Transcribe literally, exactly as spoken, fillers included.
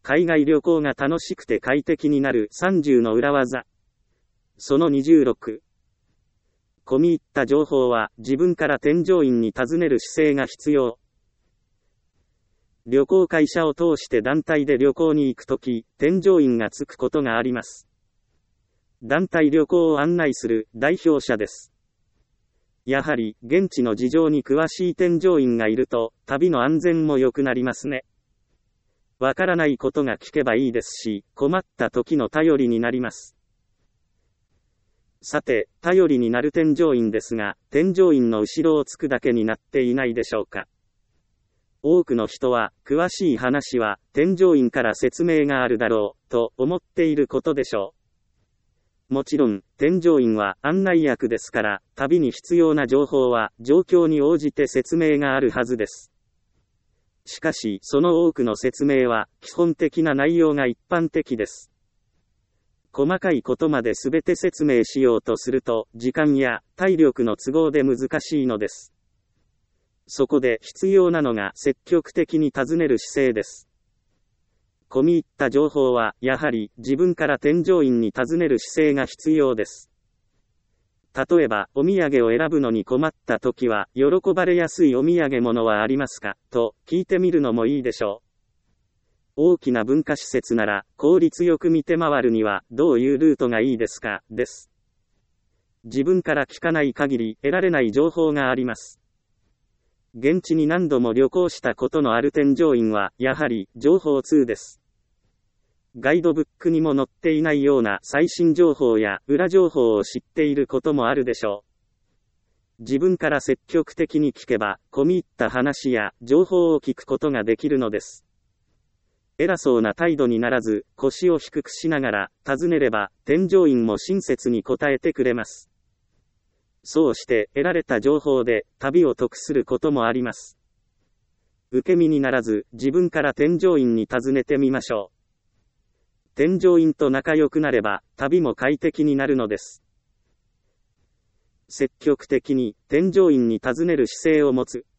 海外旅行が楽しくて快適になるさんじゅうの裏技。そのにじゅうろく。込み入った情報は自分から添乗員に尋ねる姿勢が必要。旅行会社を通して団体で旅行に行くとき、添乗員がつくことがあります。団体旅行を案内する代表者です。やはり、現地の事情に詳しい添乗員がいると、旅の安全も良くなりますね。わからないことが聞けばいいですし、困った時の頼りになります。さて、頼りになる添乗員ですが、添乗員の後ろをつくだけになっていないでしょうか。多くの人は、詳しい話は、添乗員から説明があるだろう、と思っていることでしょう。もちろん、添乗員は案内役ですから、旅に必要な情報は、状況に応じて説明があるはずです。しかし、その多くの説明は、基本的な内容が一般的です。細かいことまで全て説明しようとすると、時間や体力の都合で難しいのです。そこで必要なのが積極的に尋ねる姿勢です。込み入った情報は、やはり自分から添乗員に尋ねる姿勢が必要です。例えば、お土産を選ぶのに困った時は、喜ばれやすいお土産物はありますかと聞いてみるのもいいでしょう。大きな文化施設なら、効率よく見て回るには、どういうルートがいいですかです。自分から聞かない限り、得られない情報があります。現地に何度も旅行したことのある添乗員は、やはり、情報通です。ガイドブックにも載っていないような最新情報や裏情報を知っていることもあるでしょう。自分から積極的に聞けば、込み入った話や情報を聞くことができるのです。偉そうな態度にならず、腰を低くしながら、尋ねれば、添乗員も親切に答えてくれます。そうして、得られた情報で、旅を得することもあります。受け身にならず、自分から添乗員に尋ねてみましょう。添乗員と仲良くなれば、旅も快適になるのです。積極的に、添乗員に尋ねる姿勢を持つ。